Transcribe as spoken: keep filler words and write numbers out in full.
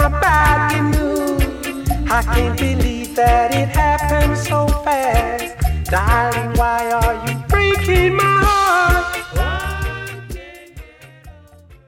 my body move. I can't believe that it happened so fast. Darling, why are you breaking